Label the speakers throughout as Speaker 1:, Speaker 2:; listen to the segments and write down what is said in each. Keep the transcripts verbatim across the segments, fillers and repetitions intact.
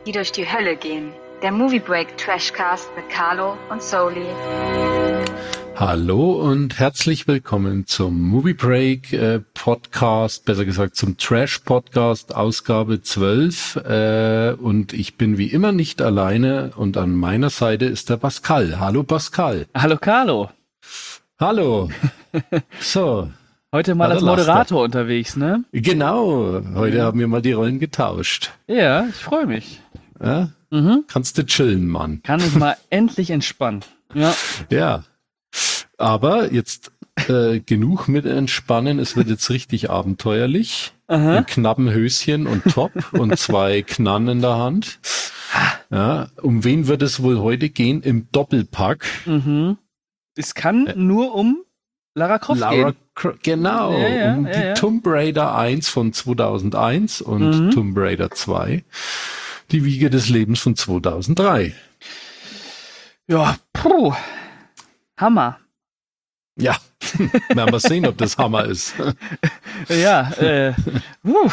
Speaker 1: die durch die Hölle gehen. Der Movie Break Trashcast mit Carlo und Soli.
Speaker 2: Hallo und herzlich willkommen zum Movie Break äh, Podcast, besser gesagt zum Trash Podcast, Ausgabe zwölf. Äh, und ich bin wie immer nicht alleine und an meiner Seite ist der Pascal. Hallo Pascal.
Speaker 3: Hallo Carlo.
Speaker 2: Hallo. So.
Speaker 3: Heute mal als Moderator unterwegs, ne?
Speaker 2: Genau. Heute
Speaker 3: ja.
Speaker 2: haben wir mal die Rollen getauscht.
Speaker 3: Ja, ich freue mich.
Speaker 2: Ja?
Speaker 3: Mhm.
Speaker 2: Kannst du chillen, Mann.
Speaker 3: Kann ich mal endlich entspannen. Ja.
Speaker 2: Ja. Aber jetzt äh, genug mit Entspannen. Es wird jetzt richtig abenteuerlich.
Speaker 3: Aha.
Speaker 2: Im knappen Höschen und Top und zwei Knarren in der Hand. Ja, um wen wird es wohl heute gehen im Doppelpack?
Speaker 3: Mhm. Es kann äh, nur um Lara Croft
Speaker 2: Lara
Speaker 3: gehen.
Speaker 2: Cro- genau,
Speaker 3: ja, ja,
Speaker 2: um
Speaker 3: ja,
Speaker 2: die
Speaker 3: ja.
Speaker 2: Tomb Raider eins von zweitausendeins und
Speaker 3: Mhm.
Speaker 2: Tomb Raider zwei, die Wiege des Lebens von zweitausenddrei.
Speaker 3: Ja, puh. Hammer.
Speaker 2: Ja, werden wir sehen, ob das Hammer ist.
Speaker 3: Ja, äh, uh.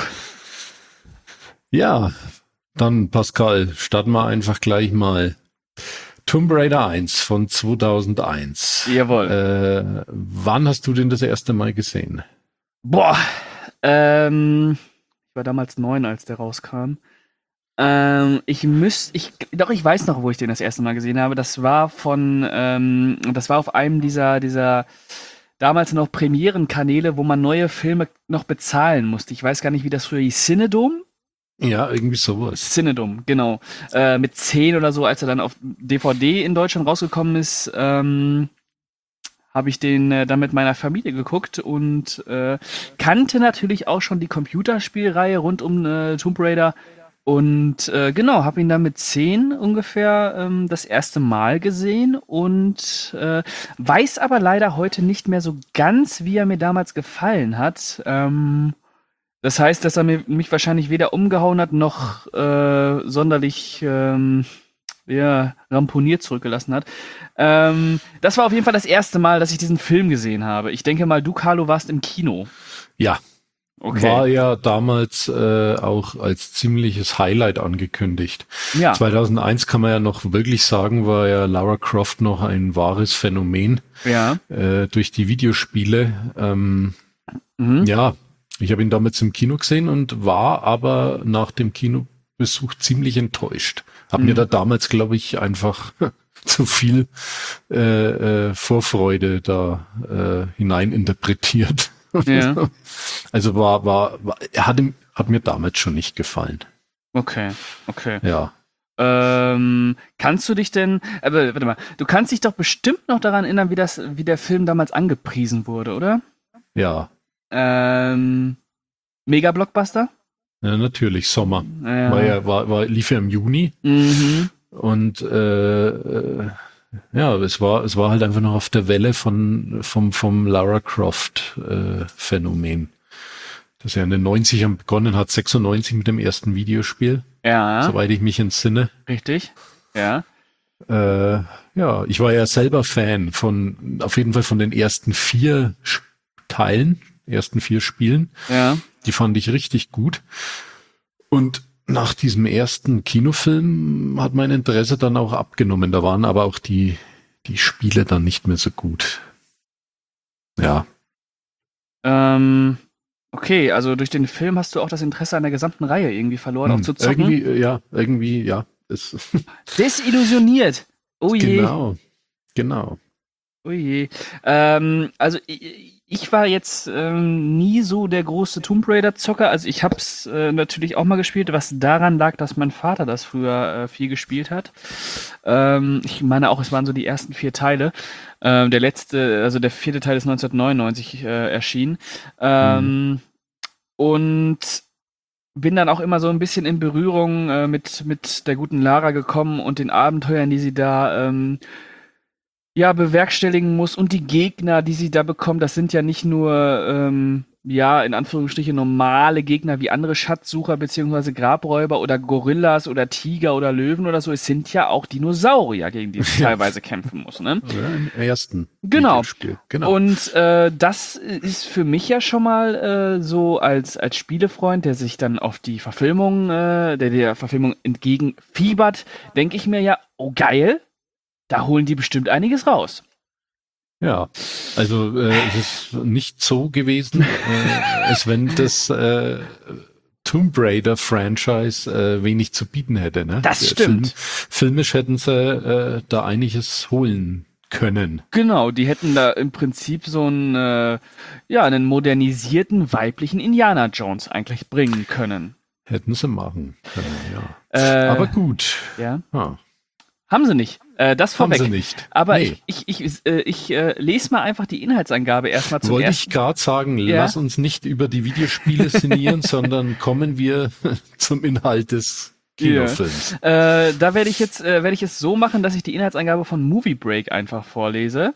Speaker 2: Ja, dann Pascal, starten wir einfach gleich mal. Tomb Raider eins von zweitausendeins.
Speaker 3: Jawohl.
Speaker 2: Äh, wann hast du den das erste Mal gesehen?
Speaker 3: Boah, ähm, ich war damals neun, als der rauskam. Ähm, ich müsste, ich, doch, ich weiß noch, wo ich den das erste Mal gesehen habe. Das war von, ähm, das war auf einem dieser, dieser damals noch Premierenkanäle, wo man neue Filme noch bezahlen musste. Ich weiß gar nicht, wie das früher hieß. Cinedom?
Speaker 2: Ja, irgendwie sowas.
Speaker 3: Cinedom, genau. Äh, mit zehn oder so, als er dann auf D V D in Deutschland rausgekommen ist, ähm, habe ich den äh, dann mit meiner Familie geguckt und äh, kannte natürlich auch schon die Computerspielreihe rund um äh, Tomb Raider. Und äh, genau, habe ihn dann mit zehn ungefähr ähm, das erste Mal gesehen und äh, weiß aber leider heute nicht mehr so ganz, wie er mir damals gefallen hat. Ähm, das heißt, dass er mir, mich wahrscheinlich weder umgehauen hat, noch äh, sonderlich ähm, ja, ramponiert zurückgelassen hat. Ähm, das war auf jeden Fall das erste Mal, dass ich diesen Film gesehen habe. Ich denke mal, du, Carlo, warst im Kino.
Speaker 2: Ja.
Speaker 3: Okay.
Speaker 2: War ja damals äh, auch als ziemliches Highlight angekündigt.
Speaker 3: Ja.
Speaker 2: zweitausendeins kann man ja noch wirklich sagen, war ja Lara Croft noch ein wahres Phänomen.
Speaker 3: Ja.
Speaker 2: Äh, durch die Videospiele. Ähm,
Speaker 3: Mhm.
Speaker 2: Ja, ich habe ihn damals im Kino gesehen und war aber nach dem Kinobesuch ziemlich enttäuscht. Hab
Speaker 3: Mhm.
Speaker 2: mir da damals, glaube ich, einfach zu viel äh, äh, Vorfreude da äh, hinein interpretiert.
Speaker 3: Ja.
Speaker 2: Also war, war, war er hat, ihm, hat mir damals schon nicht gefallen.
Speaker 3: Okay, okay.
Speaker 2: Ja.
Speaker 3: Ähm, kannst du dich denn, aber warte mal, du kannst dich doch bestimmt noch daran erinnern, wie das, wie der Film damals angepriesen wurde, oder?
Speaker 2: Ja.
Speaker 3: Ähm, Mega-Blockbuster?
Speaker 2: Ja, natürlich, Sommer.
Speaker 3: Ja.
Speaker 2: War ja, war, war, lief ja im Juni.
Speaker 3: Mhm.
Speaker 2: Und äh, äh, ja, es war, es war halt einfach noch auf der Welle von vom vom Lara Croft äh, Phänomen, das ja in den neunzigern begonnen hat, sechsundneunzig mit dem ersten Videospiel,
Speaker 3: Ja,
Speaker 2: soweit ich mich entsinne.
Speaker 3: richtig. Ja.
Speaker 2: Äh, ja, ich war ja selber Fan von, auf jeden Fall von den ersten vier Sch- Teilen, ersten vier Spielen.
Speaker 3: Ja.
Speaker 2: Die fand ich richtig gut. Und nach diesem ersten Kinofilm hat mein Interesse dann auch abgenommen. Da waren aber auch die, die Spiele dann nicht mehr so gut. Ja.
Speaker 3: Ähm, okay, also durch den Film hast du auch das Interesse an der gesamten Reihe irgendwie verloren, auch
Speaker 2: Hm,
Speaker 3: zu zocken.
Speaker 2: Irgendwie, ja, irgendwie, ja. Es,
Speaker 3: Desillusioniert. Oh je.
Speaker 2: genau, genau.
Speaker 3: Oh je. Ähm, also ich, ich war jetzt ähm, nie so der große Tomb Raider-Zocker. Also ich hab's äh, natürlich auch mal gespielt, was daran lag, dass mein Vater das früher äh, viel gespielt hat. Ähm, ich meine auch, es waren so die ersten vier Teile. Ähm, der letzte, also der vierte Teil ist neunzehnhundertneunundneunzig äh, erschienen. Ähm,
Speaker 2: Mhm.
Speaker 3: Und bin dann auch immer so ein bisschen in Berührung äh, mit, mit der guten Lara gekommen und den Abenteuern, die sie da ähm, ja, bewerkstelligen muss und die Gegner, die sie da bekommt, das sind ja nicht nur ähm, ja, in Anführungsstrichen normale Gegner wie andere Schatzsucher beziehungsweise Grabräuber oder Gorillas oder Tiger oder Löwen oder so. Es sind ja auch Dinosaurier, gegen die es
Speaker 2: Ja.
Speaker 3: teilweise kämpfen muss, ne?
Speaker 2: Oder im ersten
Speaker 3: Genau.
Speaker 2: Videospiel. Genau.
Speaker 3: Und äh, das ist für mich ja schon mal äh, so als, als Spielefreund, der sich dann auf die Verfilmung, äh, der der Verfilmung entgegenfiebert, denke ich mir ja, oh geil, da holen die bestimmt einiges raus.
Speaker 2: Ja, also äh, es ist nicht so gewesen, äh, als wenn das äh, Tomb Raider Franchise äh, wenig zu bieten hätte. Ne?
Speaker 3: Das
Speaker 2: Der
Speaker 3: stimmt.
Speaker 2: Film, filmisch hätten sie äh, da einiges holen können.
Speaker 3: Genau, die hätten da im Prinzip so einen, äh, ja, einen modernisierten weiblichen Indiana Jones eigentlich bringen können.
Speaker 2: Hätten sie machen können, ja.
Speaker 3: Äh,
Speaker 2: Aber gut.
Speaker 3: Ja.
Speaker 2: Ja,
Speaker 3: Haben sie nicht. Äh, das
Speaker 2: haben
Speaker 3: vorweg.
Speaker 2: sie nicht.
Speaker 3: Aber
Speaker 2: Nee.
Speaker 3: ich, ich, ich, äh, ich äh, lese mal einfach die Inhaltsangabe erstmal zum
Speaker 2: Wollte
Speaker 3: ersten.
Speaker 2: ich gerade sagen,
Speaker 3: Ja.
Speaker 2: lass uns nicht über die Videospiele sinnieren, sondern kommen wir zum Inhalt des Kinofilms.
Speaker 3: Äh, da werde ich jetzt äh, werde ich es so machen, dass ich die Inhaltsangabe von Movie Break einfach vorlese.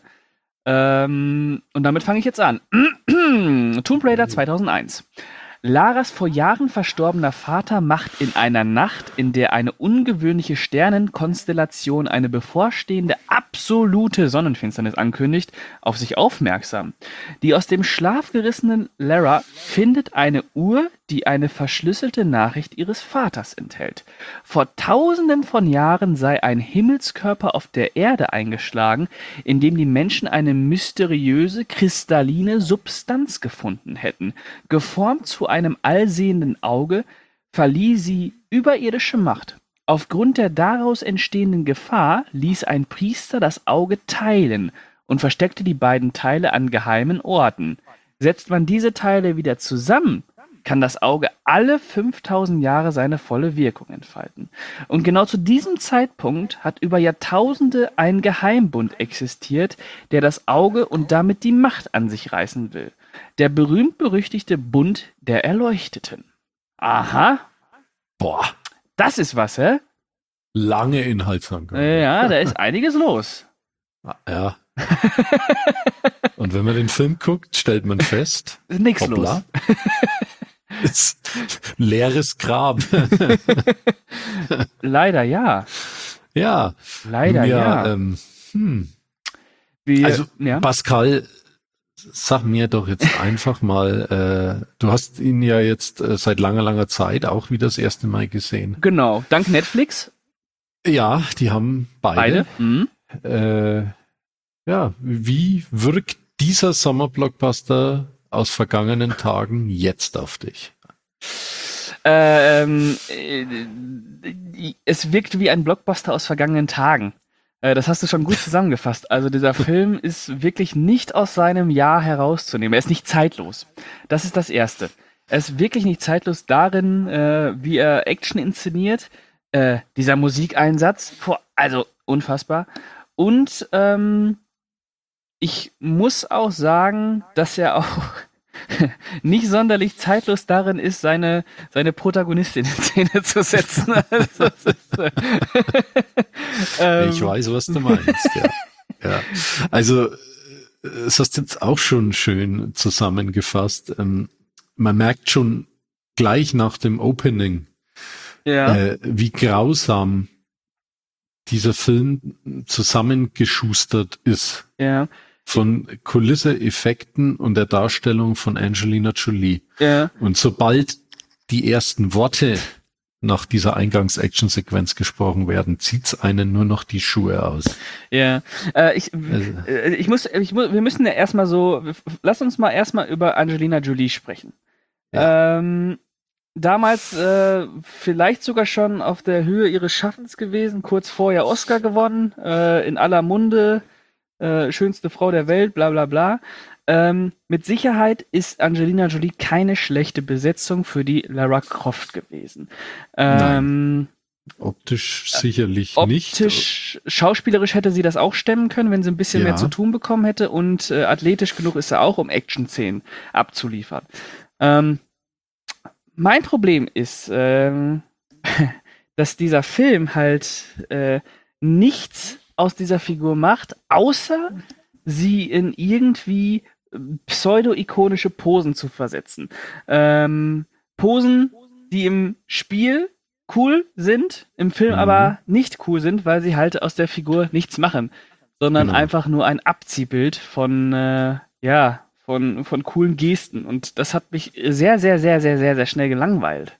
Speaker 3: Ähm, und damit fange ich jetzt an. Tomb Raider zweitausendeins. Laras vor Jahren verstorbener Vater macht in einer Nacht, in der eine ungewöhnliche Sternenkonstellation eine bevorstehende absolute Sonnenfinsternis ankündigt, auf sich aufmerksam. Die aus dem Schlaf gerissene Lara findet eine Uhr, die eine verschlüsselte Nachricht ihres Vaters enthält. Vor tausenden von Jahren sei ein Himmelskörper auf der Erde eingeschlagen, in dem die Menschen eine mysteriöse, kristalline Substanz gefunden hätten. Geformt zu einem allsehenden Auge, verlieh sie überirdische Macht. Aufgrund der daraus entstehenden Gefahr ließ ein Priester das Auge teilen und versteckte die beiden Teile an geheimen Orten. Setzt man diese Teile wieder zusammen, kann das Auge alle fünftausend Jahre seine volle Wirkung entfalten. Und genau zu diesem Zeitpunkt hat über Jahrtausende ein Geheimbund existiert, der das Auge und damit die Macht an sich reißen will. Der berühmt-berüchtigte Bund der Erleuchteten. Aha,
Speaker 2: Boah,
Speaker 3: das ist was, hä?
Speaker 2: lange Inhaltsangabe.
Speaker 3: Ja, da ist einiges los.
Speaker 2: Ja. Und wenn man den Film guckt, stellt man fest,
Speaker 3: Ist nix
Speaker 2: hoppla, ist leeres Grab.
Speaker 3: Leider ja.
Speaker 2: Ja.
Speaker 3: Leider ja.
Speaker 2: ja. Ähm, hm.
Speaker 3: Wir,
Speaker 2: Also
Speaker 3: ja.
Speaker 2: Pascal, sag mir doch jetzt einfach mal, äh, du hast ihn ja jetzt äh, seit langer, langer Zeit auch wieder das erste Mal gesehen.
Speaker 3: Genau, dank Netflix.
Speaker 2: Ja, die haben beide.
Speaker 3: Beide. Mhm.
Speaker 2: Äh, ja, wie wirkt dieser Sommerblockbuster aus vergangenen Tagen jetzt auf dich?
Speaker 3: Ähm, äh, es wirkt wie ein Blockbuster aus vergangenen Tagen. Äh, das hast du schon gut zusammengefasst. Also dieser Film ist wirklich nicht aus seinem Jahr herauszunehmen. Er ist nicht zeitlos. Das ist das Erste. Er ist wirklich nicht zeitlos darin, äh, wie er Action inszeniert. Äh, dieser Musikeinsatz, vor, also unfassbar. Und ähm, ich muss auch sagen, dass er auch nicht sonderlich zeitlos darin ist, seine, seine Protagonistin in Szene zu setzen. Also, das ist, äh, ähm,
Speaker 2: Ich weiß, was du meinst, ja. ja. Also, es hast jetzt auch schon schön zusammengefasst. Ähm, man merkt schon gleich nach dem Opening,
Speaker 3: ja.
Speaker 2: äh, wie grausam dieser Film zusammengeschustert ist.
Speaker 3: Ja.
Speaker 2: Von Kulisse, Effekten und der Darstellung von Angelina Jolie.
Speaker 3: Ja.
Speaker 2: Und sobald die ersten Worte nach dieser Eingangs-Action-Sequenz gesprochen werden, zieht's einen nur noch die Schuhe aus.
Speaker 3: Ja. Äh, ich,
Speaker 2: Also.
Speaker 3: äh, ich muss, ich muss, wir müssen ja erstmal so, lass uns mal erstmal über Angelina Jolie sprechen.
Speaker 2: Ja.
Speaker 3: Ähm, damals äh, vielleicht sogar schon auf der Höhe ihres Schaffens gewesen, kurz vorher Oscar gewonnen, äh, in aller Munde. Äh, schönste Frau der Welt, bla bla bla. Ähm, mit Sicherheit ist Angelina Jolie keine schlechte Besetzung für die Lara Croft gewesen. Ähm,
Speaker 2: Optisch sicherlich
Speaker 3: optisch,
Speaker 2: nicht.
Speaker 3: schauspielerisch hätte sie das auch stemmen können, wenn sie ein bisschen
Speaker 2: Ja.
Speaker 3: mehr zu tun bekommen hätte, und äh, athletisch genug ist sie auch, um Action-Szenen abzuliefern. Ähm, mein Problem ist, ähm, dass dieser Film halt äh, nichts aus dieser Figur macht, außer sie in irgendwie pseudo-ikonische Posen zu versetzen. Ähm, Posen, die im Spiel cool sind, im Film
Speaker 2: Mhm.
Speaker 3: aber nicht cool sind, weil sie halt aus der Figur nichts machen, sondern
Speaker 2: Genau.
Speaker 3: einfach nur ein Abziehbild von, äh, ja, von, von coolen Gesten. Und das hat mich sehr, sehr, sehr, sehr, sehr, sehr schnell gelangweilt.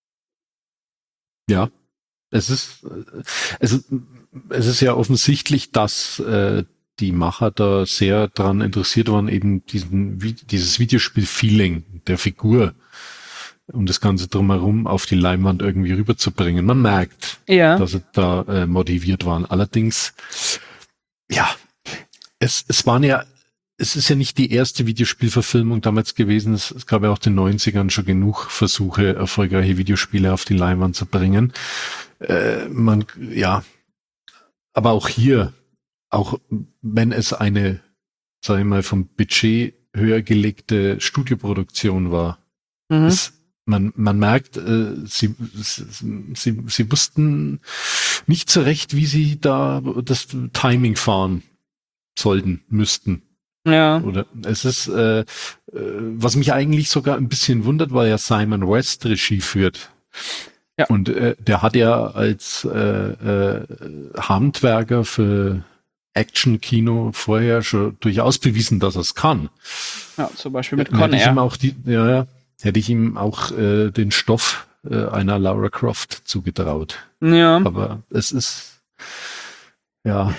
Speaker 2: Ja, es ist, äh, es, es ist ja offensichtlich, dass äh, die Macher da sehr dran interessiert waren, eben diesen, Vi- dieses Videospiel-Feeling der Figur, um das Ganze drumherum auf die Leinwand irgendwie rüberzubringen. Man merkt,
Speaker 3: Ja.
Speaker 2: dass sie da äh, motiviert waren. Allerdings, ja, es, es waren ja, es ist ja nicht die erste Videospielverfilmung damals gewesen. Es, es gab ja auch in den neunzigern schon genug Versuche, erfolgreiche Videospiele auf die Leinwand zu bringen. Äh, man, ja, aber auch hier, auch wenn es eine, sag ich mal, vom Budget höher gelegte Studioproduktion war,
Speaker 3: Mhm.
Speaker 2: es, man, man merkt, äh, sie, sie, sie, sie wussten nicht so recht, wie sie da das Timing fahren sollten, müssten.
Speaker 3: Ja.
Speaker 2: Oder es ist, äh, äh, was mich eigentlich sogar ein bisschen wundert, weil ja Simon West Regie führt.
Speaker 3: Ja.
Speaker 2: Und äh, der hat ja als äh, äh, Handwerker für Action-Kino vorher schon durchaus bewiesen, dass er es kann.
Speaker 3: Ja, zum Beispiel mit
Speaker 2: Dann
Speaker 3: Con
Speaker 2: hätte ich ihm
Speaker 3: Air.
Speaker 2: auch die, ja, ja, hätte ich ihm auch äh, den Stoff äh, einer Lara Croft zugetraut.
Speaker 3: Ja.
Speaker 2: Aber es ist, ja,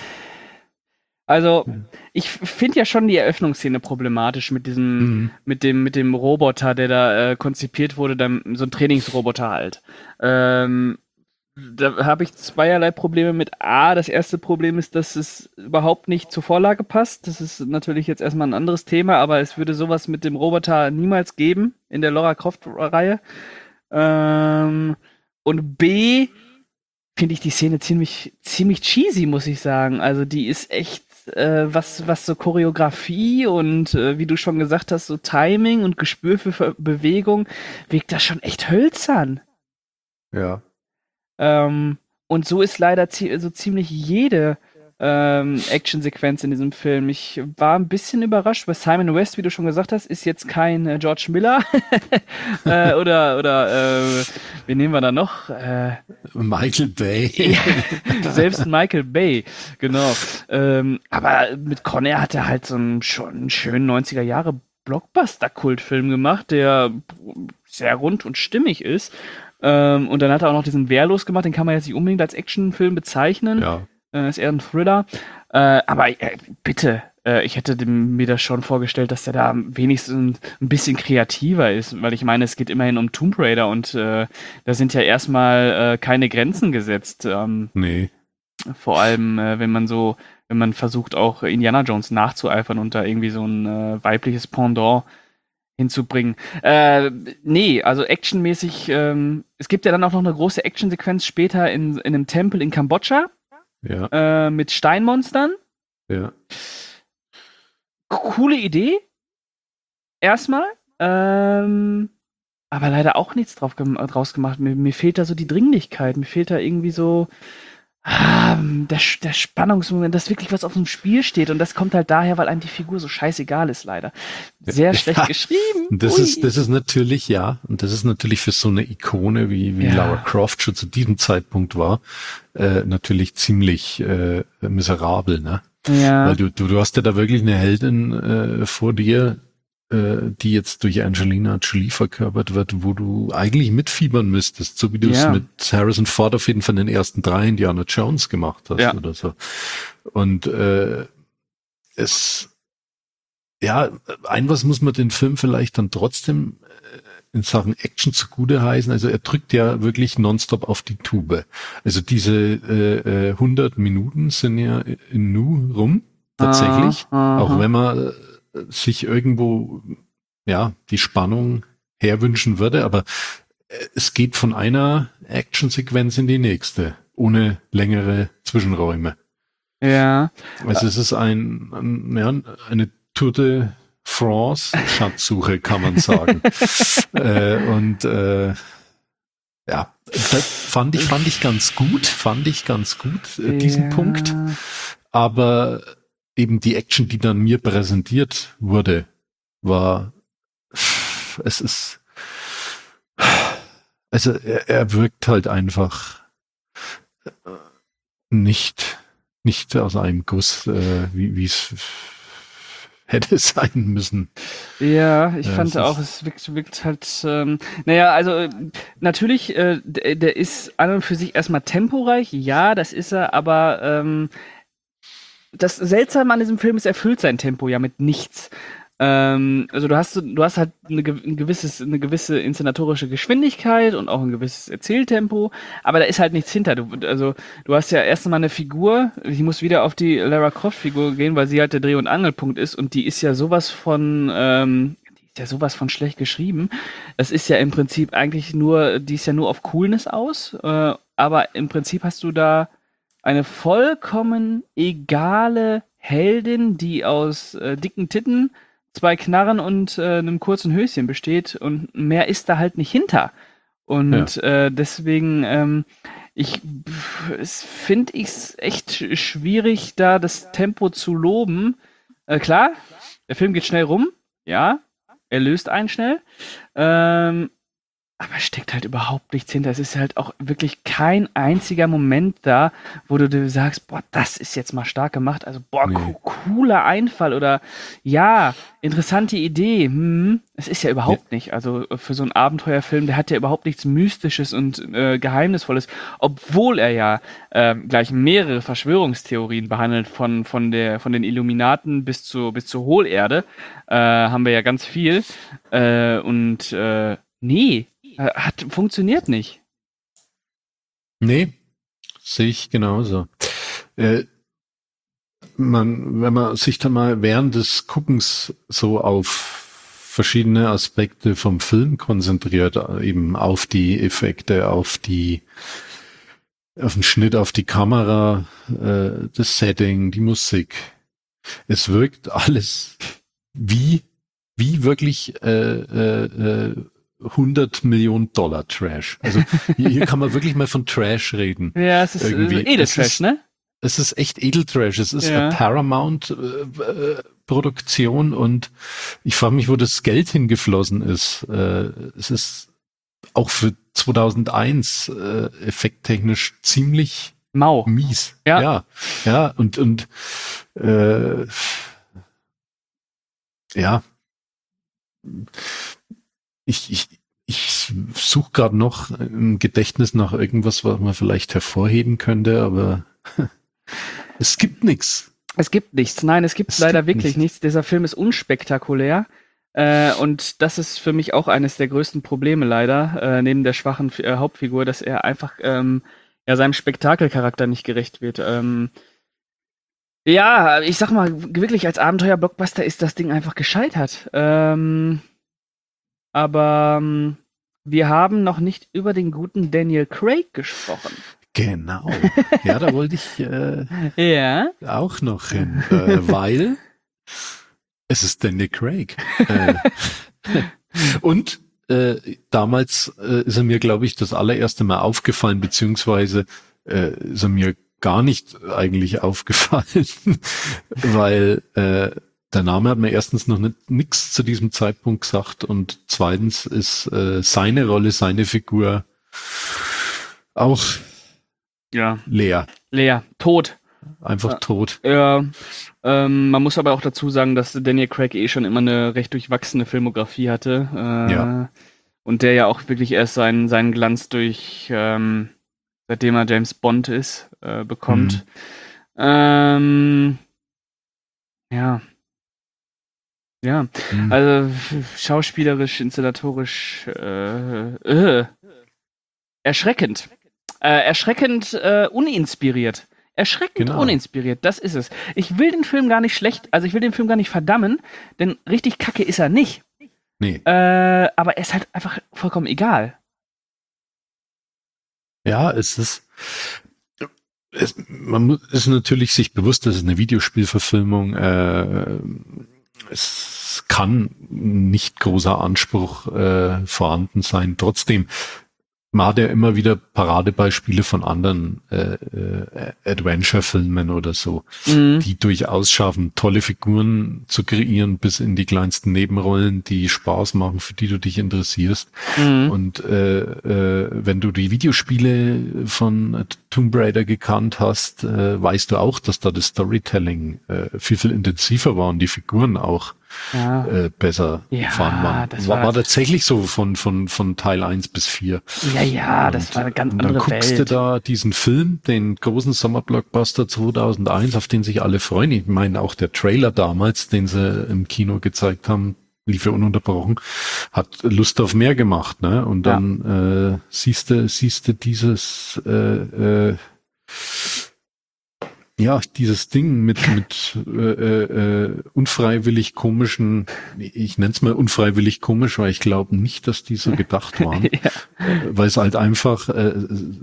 Speaker 3: Also,
Speaker 2: Ja.
Speaker 3: ich finde ja schon die Eröffnungsszene problematisch mit diesem,
Speaker 2: mhm.
Speaker 3: mit dem, mit dem Roboter, der da äh, konzipiert wurde, dann so ein Trainingsroboter halt. Ähm, da habe ich zweierlei Probleme mit. A, das erste Problem ist, dass es überhaupt nicht zur Vorlage passt. Das ist natürlich jetzt erstmal ein anderes Thema, aber es würde sowas mit dem Roboter niemals geben in der Lara Croft-Reihe. Ähm, und B, finde ich die Szene ziemlich, ziemlich cheesy, muss ich sagen. Also die ist echt, äh, was, was so Choreografie und äh, wie du schon gesagt hast, so Timing und Gespür für Ver- Bewegung, wirkt das schon echt hölzern.
Speaker 2: ja.
Speaker 3: Ähm, und so ist leider zie so ziemlich jede ähm, Actionsequenz in diesem Film. Ich war ein bisschen überrascht, weil Simon West, wie du schon gesagt hast, ist jetzt kein äh, George Miller äh, oder oder äh, wen nehmen wir da noch? Äh,
Speaker 2: Michael Bay.
Speaker 3: ja, selbst Michael Bay, genau. Ähm, aber mit Con Air hat er halt so einen schon einen schönen neunziger Jahre Blockbuster-Kultfilm gemacht, der sehr rund und stimmig ist. Ähm, und dann hat er auch noch diesen Wehrlos gemacht, den kann man jetzt nicht unbedingt als Actionfilm bezeichnen.
Speaker 2: Ja.
Speaker 3: Äh, ist eher ein Thriller. Äh, aber äh, bitte, äh, ich hätte dem, mir das schon vorgestellt, dass der da wenigstens ein bisschen kreativer ist, weil ich meine, es geht immerhin um Tomb Raider und äh, da sind ja erstmal äh, keine Grenzen gesetzt. Ähm,
Speaker 2: Nee.
Speaker 3: vor allem, äh, wenn man so, wenn man versucht, auch Indiana Jones nachzueifern und da irgendwie so ein äh, weibliches Pendant hinzubringen. Äh, nee, also actionmäßig, ähm, es gibt ja dann auch noch eine große Actionsequenz später in, in einem Tempel in Kambodscha
Speaker 2: Ja.
Speaker 3: äh, mit Steinmonstern.
Speaker 2: Ja.
Speaker 3: Coole Idee. Erstmal. Ähm, aber leider auch nichts drauf gem draus gemacht. Mir, mir fehlt da so die Dringlichkeit. Mir fehlt da irgendwie so ah, der, der Spannungsmoment, dass wirklich was auf dem Spiel steht. Und das kommt halt daher, weil einem die Figur so scheißegal ist, leider. Sehr schlecht
Speaker 2: Ja.
Speaker 3: geschrieben.
Speaker 2: Und das
Speaker 3: Ui.
Speaker 2: ist, das ist natürlich, ja, und das ist natürlich für so eine Ikone, wie, wie
Speaker 3: Ja.
Speaker 2: Lara Croft schon zu diesem Zeitpunkt war, äh, natürlich ziemlich äh, miserabel, ne?
Speaker 3: Ja.
Speaker 2: Weil du, du, du hast ja da wirklich eine Heldin äh, vor dir, äh, die jetzt durch Angelina Jolie verkörpert wird, wo du eigentlich mitfiebern müsstest, so wie du es
Speaker 3: Ja.
Speaker 2: mit Harrison Ford auf jeden Fall in den ersten drei Indiana Jones gemacht hast
Speaker 3: Ja.
Speaker 2: oder so. Und äh, es ja, ein was muss man den Film vielleicht dann trotzdem äh, in Sachen Action zugute heißen. Also er drückt ja wirklich nonstop auf die Tube. Also diese äh, äh, hundert Minuten sind ja in Nu rum, tatsächlich.
Speaker 3: Aha, aha.
Speaker 2: Auch wenn man äh, sich irgendwo, ja, die Spannung herwünschen würde. Aber äh, es geht von einer Actionsequenz in die nächste, ohne längere Zwischenräume.
Speaker 3: Ja.
Speaker 2: Also es ist ein, ein ja, eine Tour de France Schatzsuche, kann man sagen. äh, und äh, ja, das fand ich, fand ich ganz gut, fand ich ganz gut, äh, diesen
Speaker 3: Ja.
Speaker 2: Punkt. Aber eben die Action, die dann mir präsentiert wurde, war, es ist, also er, er wirkt halt einfach nicht, nicht aus einem Guss, äh, wie wie es hätte sein müssen.
Speaker 3: Ja, ich
Speaker 2: Ja,
Speaker 3: fand
Speaker 2: es
Speaker 3: auch,
Speaker 2: ist-
Speaker 3: es wirkt, wirkt halt, ähm, naja, also äh, natürlich, äh, der, der ist an und für sich erstmal temporeich, ja, das ist er, aber ähm, das Seltsame an diesem Film ist, er füllt sein Tempo ja mit nichts. Ähm, also du hast, du hast halt eine, ge- ein gewisses, eine gewisse inszenatorische Geschwindigkeit und auch ein gewisses Erzähltempo, aber da ist halt nichts hinter. Du, also du hast ja erst einmal eine Figur, ich muss wieder auf die Lara Croft-Figur gehen, weil sie halt der Dreh- und Angelpunkt ist und die ist ja sowas von, ähm, die ist ja sowas von schlecht geschrieben. Das ist ja im Prinzip eigentlich nur, die ist ja nur auf Coolness aus, äh, aber im Prinzip hast du da eine vollkommen egale Heldin, die aus äh, dicken Titten, zwei Knarren und äh, einem kurzen Höschen besteht und mehr ist da halt nicht hinter. Und äh, deswegen, ähm, ich finde ich es echt sch- schwierig, da das Tempo zu loben. Äh, klar, der Film geht schnell rum, ja, er löst einen schnell. Ähm, aber steckt halt überhaupt nichts hinter. Es ist halt auch wirklich kein einziger Moment da, wo du dir sagst, boah, das ist jetzt mal stark gemacht. Also, boah,
Speaker 2: Nee.
Speaker 3: co cooler Einfall oder ja, interessante Idee. Hm, es ist ja überhaupt nicht. Also für so einen Abenteuerfilm, der hat ja überhaupt nichts Mystisches und äh, Geheimnisvolles, obwohl er ja ähm, gleich mehrere Verschwörungstheorien behandelt, von, von, der, von den Illuminaten bis, zu, bis zur Hohlerde. Äh, haben wir ja ganz viel. Äh, und äh, nee. Hat funktioniert nicht.
Speaker 2: Nee, sehe ich genauso. Äh, man, wenn man sich da mal während des Guckens so auf verschiedene Aspekte vom Film konzentriert, eben auf die Effekte, auf die, auf den Schnitt, auf die Kamera, äh, das Setting, die Musik. Es wirkt alles wie, wie wirklich äh, äh, äh, hundert Millionen Dollar Trash. Also hier, hier kann man wirklich mal von Trash reden.
Speaker 3: Ja, es ist
Speaker 2: Irgendwie.
Speaker 3: äh,
Speaker 2: Es
Speaker 3: Edeltrash,
Speaker 2: ist-
Speaker 3: ne?
Speaker 2: Es ist echt Edeltrash. Es ist
Speaker 3: Ja.
Speaker 2: eine Paramount-Produktion und ich frage mich, wo das Geld hingeflossen ist. Äh, es ist auch für zweitausendeins äh, effekttechnisch ziemlich
Speaker 3: Mau.
Speaker 2: mies.
Speaker 3: Ja.
Speaker 2: ja, ja und und äh, ja, ich ich ich suche gerade noch im Gedächtnis nach irgendwas, was man vielleicht hervorheben könnte, aber es gibt nichts.
Speaker 3: Es gibt nichts. Nein, es gibt
Speaker 2: Es
Speaker 3: leider
Speaker 2: gibt
Speaker 3: wirklich
Speaker 2: nichts.
Speaker 3: nichts. Dieser Film ist unspektakulär. Äh, und das ist für mich auch eines der größten Probleme leider, äh, neben der schwachen äh, Hauptfigur, dass er einfach ähm, ja, seinem Spektakelcharakter nicht gerecht wird. Ähm, ja, ich sag mal, wirklich als Abenteuer-Blockbuster ist das Ding einfach gescheitert. Ähm, aber ähm, wir haben noch nicht über den guten Daniel Craig gesprochen.
Speaker 2: Genau. Ja, da wollte ich äh,
Speaker 3: Ja.
Speaker 2: auch noch hin, äh, weil es ist Daniel Craig. Äh, und äh, damals äh, ist er mir, glaube ich, das allererste Mal aufgefallen, beziehungsweise äh, ist er mir gar nicht eigentlich aufgefallen, weil äh, der Name hat mir erstens noch nicht nix zu diesem Zeitpunkt gesagt und zweitens ist äh, seine Rolle, seine Figur auch
Speaker 3: Ja.
Speaker 2: leer,
Speaker 3: Leer. Tot.
Speaker 2: einfach
Speaker 3: Ja.
Speaker 2: tot.
Speaker 3: Ja, ähm, man muss aber auch dazu sagen, dass Daniel Craig eh schon immer eine recht durchwachsene Filmografie hatte. Äh,
Speaker 2: Ja.
Speaker 3: Und der ja auch wirklich erst seinen, seinen Glanz durch, ähm, seitdem er James Bond ist, äh, bekommt. Ähm, ja. Ja,
Speaker 2: Hm.
Speaker 3: also schauspielerisch, inszenatorisch, äh, äh, erschreckend. Äh, erschreckend äh, uninspiriert. Erschreckend
Speaker 2: Genau.
Speaker 3: uninspiriert, das ist es. Ich will den Film gar nicht schlecht, also ich will den Film gar nicht verdammen, denn richtig kacke ist er nicht.
Speaker 2: Nee.
Speaker 3: Äh, aber er ist halt einfach vollkommen egal.
Speaker 2: Ja, es ist, es, man muss, ist natürlich sich bewusst, das ist eine Videospielverfilmung. Äh, es kann nicht großer Anspruch äh, vorhanden sein. Trotzdem, man hat ja immer wieder Paradebeispiele von anderen äh, äh, Adventure-Filmen oder so,
Speaker 3: Mhm.
Speaker 2: die durchaus schaffen, tolle Figuren zu kreieren, bis in die kleinsten Nebenrollen, die Spaß machen, für die du dich interessierst.
Speaker 3: Mhm.
Speaker 2: Und äh, äh, wenn du die Videospiele von Tomb Raider gekannt hast, äh, weißt du auch, dass da das Storytelling äh, viel, viel intensiver war und die Figuren auch
Speaker 3: Ja.
Speaker 2: äh, besser
Speaker 3: Ja,
Speaker 2: fahren waren.
Speaker 3: das
Speaker 2: war,
Speaker 3: war-
Speaker 2: war tatsächlich so von, von, von Teil eins bis vier.
Speaker 3: Ja, ja, das
Speaker 2: Und-
Speaker 3: war eine ganz
Speaker 2: und dann
Speaker 3: andere
Speaker 2: guckst
Speaker 3: Welt.
Speaker 2: du da diesen Film, den großen Sommerblockbuster zweitausendeins, auf den sich alle freuen. Ich meine, auch der Trailer damals, den sie im Kino gezeigt haben, lief ja ununterbrochen, hat Lust auf mehr gemacht, ne? Und
Speaker 3: Ja.
Speaker 2: dann äh, siehst du, siehst du dieses äh, äh, ja, dieses Ding mit mit äh, äh, unfreiwillig komischen, ich nenne es mal unfreiwillig komisch, weil ich glaube nicht, dass die so gedacht waren,
Speaker 3: Ja.
Speaker 2: äh, weil es halt einfach äh,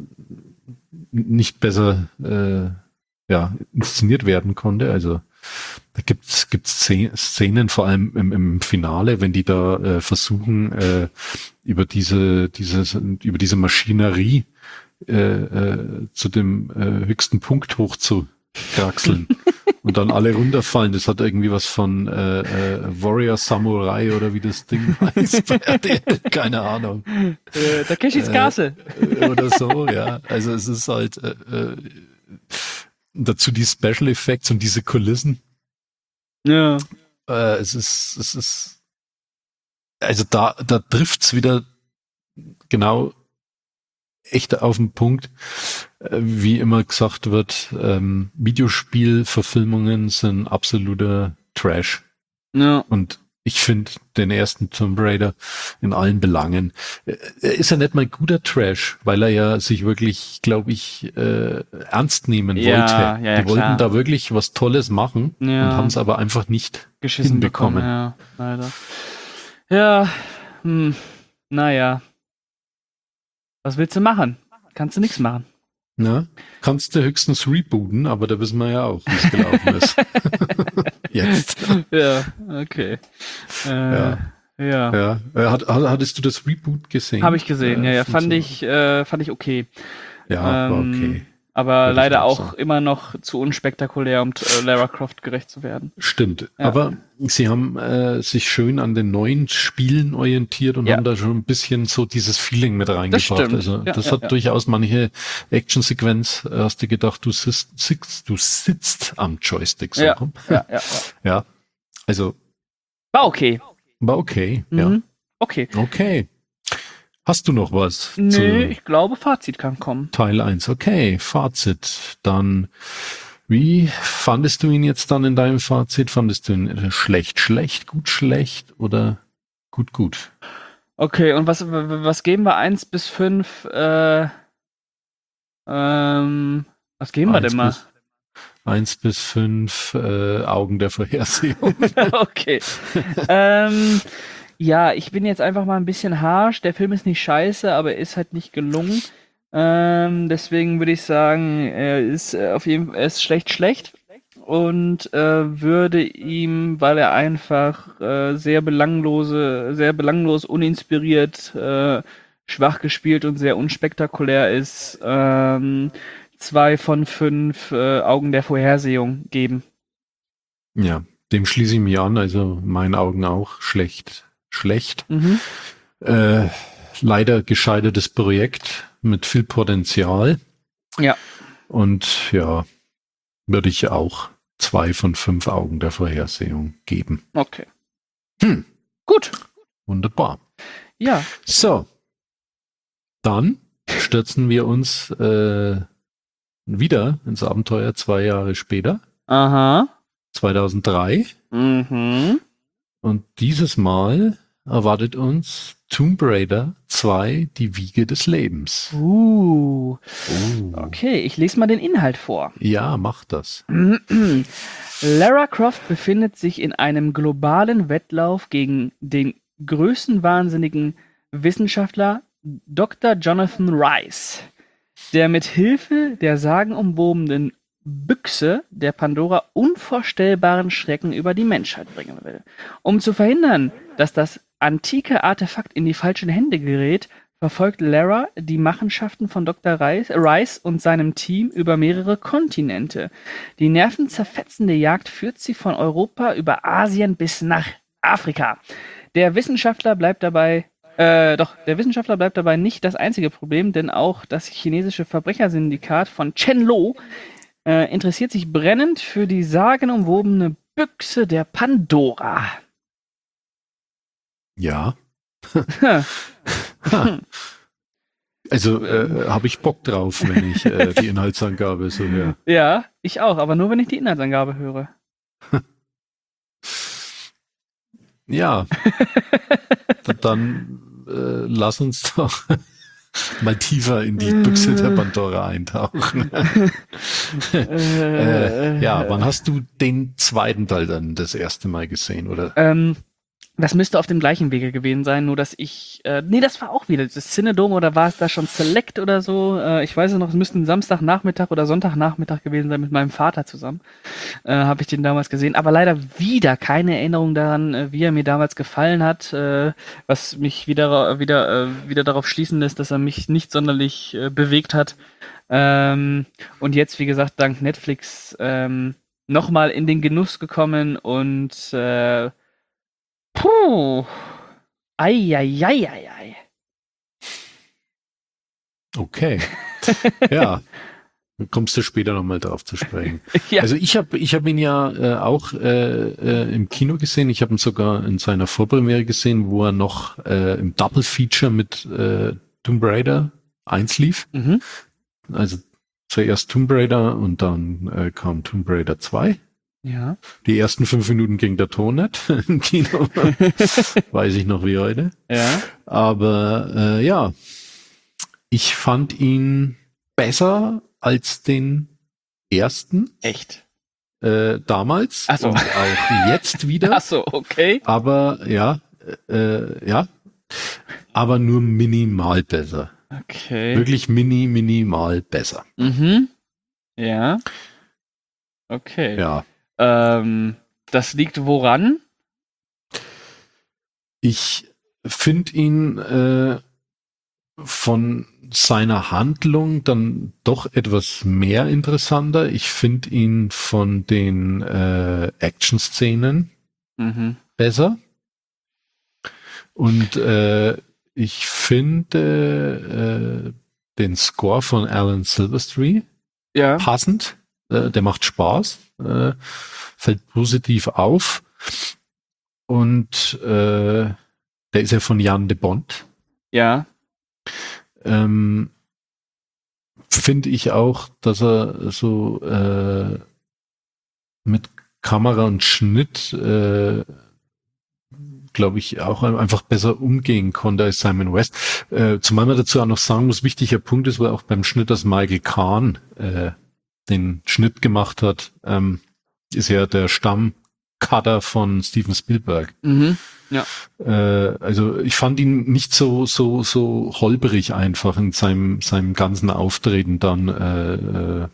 Speaker 2: nicht besser äh, ja, inszeniert werden konnte. Also da gibt's gibt's Szen- Szenen, vor allem im, im Finale, wenn die da äh, versuchen äh, über diese dieses über diese Maschinerie äh, äh, zu dem äh, höchsten Punkt hoch zu kraxeln und dann alle runterfallen. Das hat irgendwie was von äh, äh, Warrior Samurai oder wie das Ding heißt. bei R T L. Keine Ahnung.
Speaker 3: Äh, Takeshis
Speaker 2: Äh,
Speaker 3: Castle.
Speaker 2: Äh, oder so, ja. Also es ist halt äh, äh, dazu die Special Effects und diese Kulissen.
Speaker 3: Ja.
Speaker 2: Äh, es ist, es ist, also da, da trifft's wieder genau echt auf den Punkt, äh, wie immer gesagt wird, ähm, Videospielverfilmungen sind absoluter Trash.
Speaker 3: Ja.
Speaker 2: Und ich finde den ersten Tomb Raider in allen Belangen. äh, Er ist ja nicht mal guter Trash, weil er ja sich wirklich, glaube ich, äh, ernst nehmen
Speaker 3: Ja,
Speaker 2: wollte.
Speaker 3: ja, ja,
Speaker 2: Die wollten
Speaker 3: klar.
Speaker 2: da wirklich was Tolles machen
Speaker 3: Ja.
Speaker 2: und haben es aber einfach nicht
Speaker 3: Geschissen
Speaker 2: hinbekommen.
Speaker 3: bekommen, ja, leider. Ja, hm, naja. Was willst du machen? Kannst du nichts machen.
Speaker 2: Na, kannst du höchstens rebooten, aber da wissen wir ja auch, wie es gelaufen ist. Jetzt.
Speaker 3: Ja, okay. Äh,
Speaker 2: Ja.
Speaker 3: ja.
Speaker 2: Ja. Äh, Hat, hat, hattest du das Reboot gesehen?
Speaker 3: Habe ich gesehen, ja, ja,
Speaker 2: von
Speaker 3: fand
Speaker 2: so-
Speaker 3: ich, äh, fand ich okay.
Speaker 2: Ja, war
Speaker 3: Ähm,
Speaker 2: okay.
Speaker 3: Aber
Speaker 2: Würde ich
Speaker 3: leider
Speaker 2: auch
Speaker 3: auch
Speaker 2: sagen.
Speaker 3: immer noch zu unspektakulär, um äh, Lara Croft gerecht zu werden.
Speaker 2: Stimmt.
Speaker 3: Ja.
Speaker 2: Aber sie haben äh, sich schön an den neuen Spielen orientiert und
Speaker 3: Ja.
Speaker 2: haben da schon ein bisschen so dieses Feeling mit reingebracht.
Speaker 3: stimmt.
Speaker 2: Also
Speaker 3: Ja,
Speaker 2: das
Speaker 3: ja,
Speaker 2: hat
Speaker 3: ja.
Speaker 2: durchaus manche Actionsequenz, äh, hast du gedacht, du sitzt, sitzt, du sitzt am Joystick. So
Speaker 3: Ja,
Speaker 2: rum.
Speaker 3: ja, ja, ja.
Speaker 2: Ja. Also
Speaker 3: War okay.
Speaker 2: war okay.
Speaker 3: Mhm.
Speaker 2: Ja.
Speaker 3: Okay.
Speaker 2: Okay. Hast du noch was
Speaker 3: Nö,
Speaker 2: zu
Speaker 3: ich glaube, Fazit kann kommen.
Speaker 2: Teil eins? Okay, Fazit. Dann, wie fandest du ihn jetzt dann in deinem Fazit? Fandest du ihn schlecht, schlecht, gut, schlecht oder gut, gut?
Speaker 3: Okay, und was, w- was geben wir? Eins bis fünf? Äh, ähm, was geben wir
Speaker 2: Eins
Speaker 3: denn mal?
Speaker 2: bis- Eins bis fünf äh, Augen der Vorhersehung.
Speaker 3: Okay. ähm, ja, ich bin jetzt einfach mal ein bisschen harsch. Der Film ist nicht scheiße, aber er ist halt nicht gelungen. Ähm, deswegen würde ich sagen, er ist äh, auf jeden Fall, er ist schlecht, schlecht. Und äh, würde ihm, weil er einfach äh, sehr belanglose, sehr belanglos, uninspiriert, äh, schwach gespielt und sehr unspektakulär ist, ähm, zwei von fünf äh, Augen der Vorhersehung geben.
Speaker 2: Ja, dem schließe ich mich an. Also in meinen Augen auch schlecht, schlecht.
Speaker 3: Mhm.
Speaker 2: Äh, leider gescheitertes Projekt mit viel Potenzial.
Speaker 3: Ja.
Speaker 2: Und ja, würde ich auch zwei von fünf Augen der Vorhersehung geben.
Speaker 3: Okay.
Speaker 2: Hm.
Speaker 3: Gut.
Speaker 2: Wunderbar.
Speaker 3: Ja.
Speaker 2: So, dann stürzen wir uns äh, wieder ins Abenteuer zwei Jahre später,
Speaker 3: Aha.
Speaker 2: zweitausenddrei.
Speaker 3: Mhm.
Speaker 2: Und dieses Mal erwartet uns Tomb Raider zwei, die Wiege des Lebens.
Speaker 3: Uh.
Speaker 2: Oh.
Speaker 3: Okay, ich lese mal den Inhalt vor.
Speaker 2: Ja, mach das.
Speaker 3: Lara Croft befindet sich in einem globalen Wettlauf gegen den größten wahnsinnigen Wissenschaftler Doktor Jonathan Rice, der mit Hilfe der sagenumwobenen Büchse der Pandora unvorstellbaren Schrecken über die Menschheit bringen will. Um zu verhindern, dass das antike Artefakt in die falschen Hände gerät, verfolgt Lara die Machenschaften von Doktor Rice, Rice und seinem Team über mehrere Kontinente. Die nervenzerfetzende Jagd führt sie von Europa über Asien bis nach Afrika. Der Wissenschaftler bleibt dabei, äh, doch, der Wissenschaftler bleibt dabei nicht das einzige Problem, denn auch das chinesische Verbrechersyndikat von Chen Lo äh, interessiert sich brennend für die sagenumwobene Büchse der Pandora.
Speaker 2: Ja. Ha. Also äh, habe ich Bock drauf, wenn ich äh, die Inhaltsangabe so höre.
Speaker 3: Ja, ich auch, aber nur wenn ich die Inhaltsangabe höre.
Speaker 2: Ja, dann äh, lass uns doch mal tiefer in die Büchse der Pandora eintauchen. äh, ja, wann hast du den zweiten Teil dann das erste Mal gesehen, oder?
Speaker 3: Ähm, das müsste auf dem gleichen Wege gewesen sein, nur dass ich, äh, nee, das war auch wieder das Cinedome, oder war es da schon Select oder so? Äh, ich weiß es noch, es müsste ein Samstagnachmittag oder Sonntagnachmittag gewesen sein mit meinem Vater zusammen. Äh, habe ich den damals gesehen, aber leider wieder keine Erinnerung daran, äh, wie er mir damals gefallen hat, äh, was mich wieder wieder äh, wieder darauf schließen lässt, dass er mich nicht sonderlich äh, bewegt hat. Ähm, und jetzt, wie gesagt, dank Netflix ähm, nochmal in den Genuss gekommen und äh, puh, ei, ei, ei, ei, ei.
Speaker 2: Okay, ja. Dann kommst du später nochmal drauf zu sprechen.
Speaker 3: Ja.
Speaker 2: Also ich habe ich hab ihn ja äh, auch äh, äh, im Kino gesehen. Ich habe ihn sogar in seiner Vorpremiere gesehen, wo er noch äh, im Double Feature mit äh, Tomb Raider eins lief.
Speaker 3: Mhm.
Speaker 2: Also zuerst Tomb Raider und dann äh, kam Tomb Raider zwei.
Speaker 3: Ja.
Speaker 2: Die ersten fünf Minuten ging der Ton nicht im Kino. Weiß ich noch wie heute.
Speaker 3: Ja.
Speaker 2: Aber äh, ja, ich fand ihn besser als den ersten.
Speaker 3: Echt?
Speaker 2: Äh, damals.
Speaker 3: Ach so.
Speaker 2: Und auch jetzt wieder.
Speaker 3: Ach so, okay.
Speaker 2: Aber ja, äh, ja, aber nur minimal besser.
Speaker 3: Okay.
Speaker 2: Wirklich mini, minimal besser.
Speaker 3: Mhm. Ja. Okay.
Speaker 2: Ja.
Speaker 3: Ähm, das liegt woran?
Speaker 2: Ich finde ihn äh, von seiner Handlung dann doch etwas mehr interessanter. Ich finde ihn von den äh, Action-Szenen
Speaker 3: Mhm.
Speaker 2: besser. Und äh, ich finde äh, den Score von Alan Silvestri
Speaker 3: Ja.
Speaker 2: passend. Äh, der macht Spaß, äh, fällt positiv auf. Und äh, der ist ja von Jan de Bont.
Speaker 3: Ja.
Speaker 2: Ähm, finde ich auch, dass er so äh, mit Kamera und Schnitt, äh, glaube ich, auch einfach besser umgehen konnte als Simon West. Äh, zumal man dazu auch noch sagen muss, wichtiger Punkt ist, weil auch beim Schnitt, dass Michael Kahn äh, den Schnitt gemacht hat, ähm, ist ja der Stammcutter von Steven Spielberg.
Speaker 3: Mhm. Ja.
Speaker 2: Äh, also ich fand ihn nicht so so so holperig einfach in seinem seinem ganzen Auftreten dann. Äh, äh,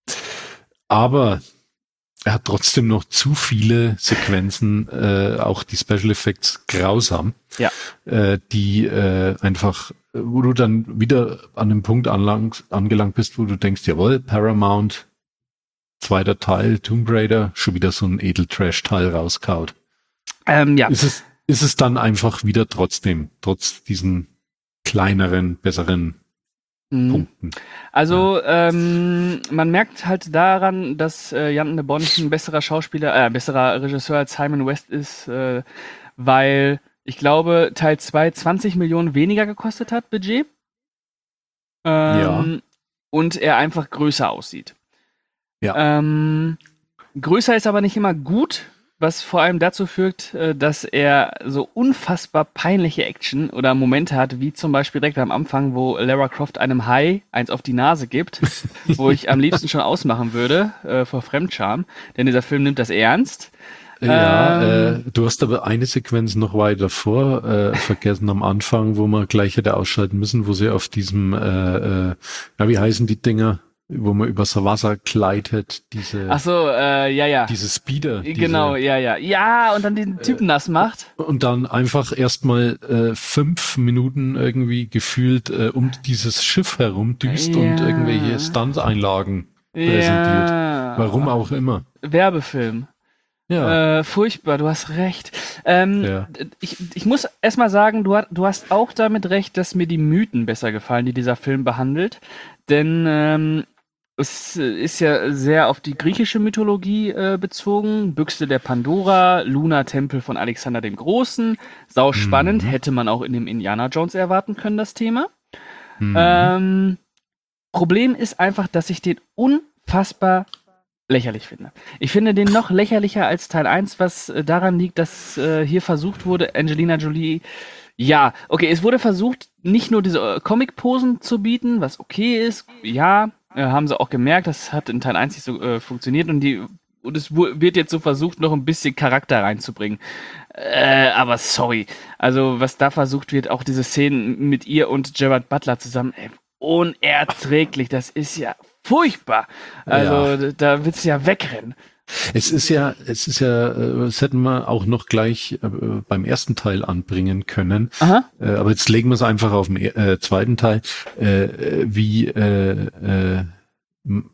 Speaker 2: aber er hat trotzdem noch zu viele Sequenzen, äh, auch die Special Effects grausam,
Speaker 3: Ja.
Speaker 2: äh, die äh, einfach, wo du dann wieder an dem Punkt anlang, angelangt bist, wo du denkst, jawohl, Paramount, zweiter Teil, Tomb Raider, schon wieder so ein Edeltrash-Teil rauskaut.
Speaker 3: Ähm, ja.
Speaker 2: Ist es, ist es dann einfach wieder trotzdem, trotz diesen kleineren, besseren
Speaker 3: Mhm.
Speaker 2: Punkten.
Speaker 3: Also ähm, man merkt halt daran, dass äh, Jan de Bont ein besserer Schauspieler, äh, besserer Regisseur als Simon West ist, äh, weil ich glaube Teil zwei zwanzig Millionen weniger gekostet hat, Budget. Ähm,
Speaker 2: Ja.
Speaker 3: Und er einfach größer aussieht.
Speaker 2: Ja.
Speaker 3: Ähm, größer ist aber nicht immer gut, was vor allem dazu führt, äh, dass er so unfassbar peinliche Action oder Momente hat, wie zum Beispiel direkt am Anfang, wo Lara Croft einem Hai eins auf die Nase gibt, wo ich am liebsten schon ausmachen würde äh, vor Fremdscham, denn dieser Film nimmt das ernst.
Speaker 2: Ja,
Speaker 3: Ähm,
Speaker 2: äh, du hast aber eine Sequenz noch weiter vor äh, vergessen am Anfang, wo man gleich hätte ausschalten müssen, wo sie auf diesem, äh, äh, na, wie heißen die Dinger? wo man übers Wasser gleitet, diese,
Speaker 3: Ach so, äh, ja, ja.
Speaker 2: diese Speeder. Diese,
Speaker 3: Genau, ja, ja. Ja, und dann den Typen nass macht.
Speaker 2: Und dann einfach erstmal äh, fünf Minuten irgendwie gefühlt äh, um dieses Schiff herum düst
Speaker 3: Ja.
Speaker 2: und irgendwelche Stunt-Einlagen präsentiert.
Speaker 3: Ja.
Speaker 2: Warum auch immer.
Speaker 3: Werbefilm.
Speaker 2: Ja.
Speaker 3: Äh, furchtbar, du hast recht. Ähm,
Speaker 2: Ja.
Speaker 3: ich, ich muss erstmal sagen, du, du hast auch damit recht, dass mir die Mythen besser gefallen, die dieser Film behandelt. Denn ähm, es ist ja sehr auf die griechische Mythologie äh, bezogen. Büchse der Pandora, Luna-Tempel von Alexander dem Großen. Sau spannend,
Speaker 2: Mhm.
Speaker 3: hätte man auch in dem Indiana Jones erwarten können, das Thema.
Speaker 2: Mhm.
Speaker 3: Ähm, Problem ist einfach, dass ich den unfassbar lächerlich finde. Ich finde den noch lächerlicher als Teil eins, was äh, daran liegt, dass äh, hier versucht wurde, Angelina Jolie, ja, okay, es wurde versucht, nicht nur diese äh, Comic-Posen zu bieten, was okay ist, ja, äh, haben sie auch gemerkt, das hat in Teil eins nicht so äh, funktioniert und die und es wu- wird jetzt so versucht, noch ein bisschen Charakter reinzubringen. Äh, aber sorry, also was da versucht wird, auch diese Szenen mit ihr und Gerard Butler zusammen, ey, unerträglich, das ist ja furchtbar. Also
Speaker 2: Ja.
Speaker 3: d- da willst du ja wegrennen.
Speaker 2: Es ist ja, es ist ja, äh, das hätten wir auch noch gleich äh, beim ersten Teil anbringen können.
Speaker 3: Aha.
Speaker 2: Äh, aber jetzt legen wir es einfach auf den äh, zweiten Teil, äh, äh, wie äh, äh, m-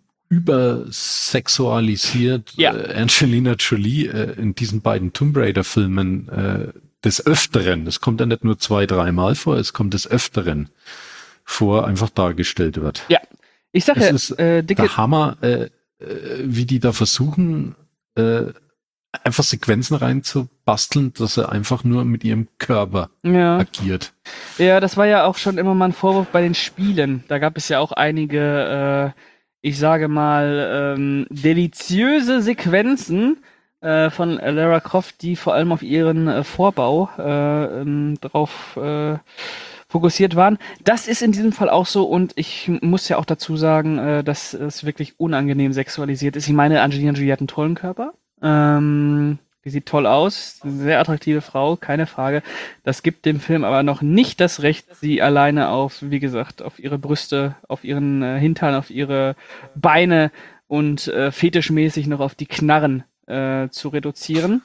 Speaker 2: übersexualisiert
Speaker 3: Ja.
Speaker 2: äh, Angelina Jolie äh, in diesen beiden Tomb Raider-Filmen äh, des Öfteren, es kommt ja nicht nur zwei, dreimal vor, es kommt des Öfteren vor, einfach dargestellt wird.
Speaker 3: Ja. Ich sage
Speaker 2: Es
Speaker 3: ja,
Speaker 2: ist
Speaker 3: äh, dicke.
Speaker 2: der Hammer, äh, äh, wie die da versuchen, äh, einfach Sequenzen reinzubasteln, dass er einfach nur mit ihrem Körper
Speaker 3: Ja.
Speaker 2: agiert.
Speaker 3: Ja, das war ja auch schon immer mal ein Vorwurf bei den Spielen. Da gab es ja auch einige, äh, ich sage mal, ähm, deliziöse Sequenzen äh, von Lara Croft, die vor allem auf ihren äh, Vorbau äh, ähm, drauf äh, fokussiert waren. Das ist in diesem Fall auch so und ich muss ja auch dazu sagen, äh, dass es wirklich unangenehm sexualisiert ist. Ich meine, Angelina Jolie hat einen tollen Körper. Ähm, die sieht toll aus, eine sehr attraktive Frau, keine Frage. Das gibt dem Film aber noch nicht das Recht, sie alleine auf, wie gesagt, auf ihre Brüste, auf ihren äh, Hintern, auf ihre Beine und äh, fetischmäßig noch auf die Knarren äh, zu reduzieren.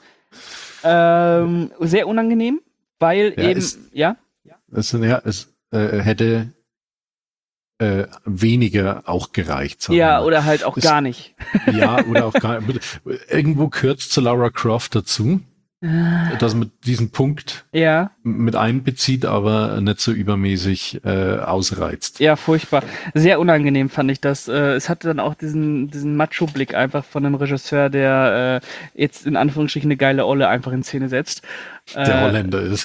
Speaker 3: Ähm, sehr unangenehm, weil
Speaker 2: Ja,
Speaker 3: eben,
Speaker 2: es-
Speaker 3: ja,
Speaker 2: Es, ja, es äh, hätte äh, weniger auch gereicht. sagen wir
Speaker 3: ja,
Speaker 2: mal.
Speaker 3: oder halt auch
Speaker 2: Es-
Speaker 3: gar nicht.
Speaker 2: Ja, oder auch gar irgendwo gehört zu Lara Croft dazu, dass man diesen Punkt
Speaker 3: Ja,
Speaker 2: mit einbezieht, aber nicht so übermäßig äh, ausreizt.
Speaker 3: ja, furchtbar. Sehr unangenehm fand ich das. Äh, es hatte dann auch diesen, diesen Macho-Blick einfach von einem Regisseur, der äh, jetzt in Anführungsstrichen eine geile Olle einfach in Szene setzt.
Speaker 2: Der
Speaker 3: Äh,
Speaker 2: Holländer ist.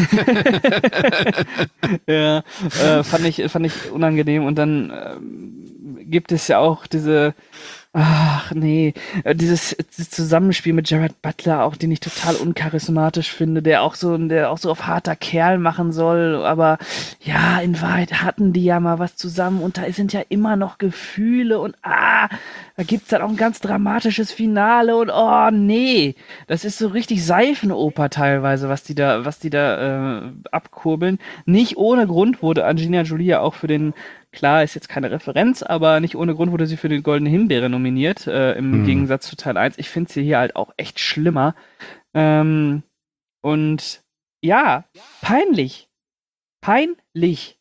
Speaker 3: Ja, äh, fand ich, fand ich unangenehm. Und dann ähm, gibt es ja auch diese, ach nee, äh, dieses, dieses Zusammenspiel mit Gerard Butler, auch den ich total uncharismatisch finde, der auch so, der auch so auf harter Kerl machen soll. Aber ja, in Wahrheit hatten die ja mal was zusammen und da sind ja immer noch Gefühle und ah, da gibt's dann auch ein ganz dramatisches Finale und oh nee, das ist so richtig Seifenoper teilweise, was die da, was die da äh, abkurbeln. Nicht ohne Grund wurde Angelina Jolie ja auch für den, klar ist jetzt keine Referenz, aber nicht ohne Grund wurde sie für den Goldene Himbeere nominiert, äh, im
Speaker 2: Mhm.
Speaker 3: Gegensatz zu Teil eins. Ich finde sie hier halt auch echt schlimmer. Ähm, und ja, peinlich. Peinlich.